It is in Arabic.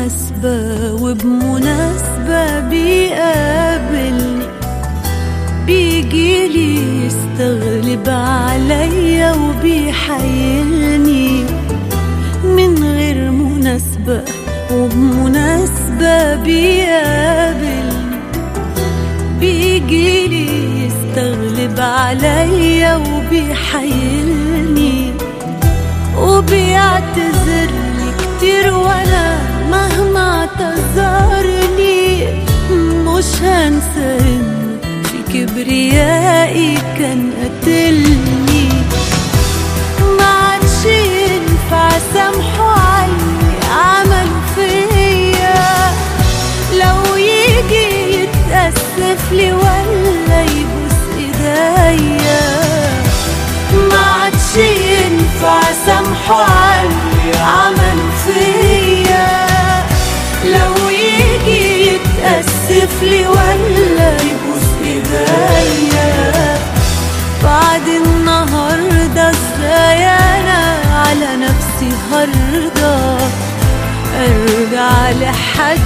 مناسبة وبمناسبة بيقابلني، بيجيلي يستغلب عليا وبيحايلني من غير مناسبة وبمناسبة بيقابلني، بيجيلي يستغلب عليا وبيحايلني وبيعتذرلي كتير، وانا مهما اعتذرني مش هنسى انه في كبريائي كان قتلني. ما عادش ينفع سامحه عاللي عمله فيا، لو يجي يتأسف لي ولا يبوس ايديا. ما عادش ينفع سامحه عاللي عمله فيا، لو يجي يتأسف لي ولا يبوس ايديا. بعد النهارده ازاي انا على نفسي هرضى ارجع لحد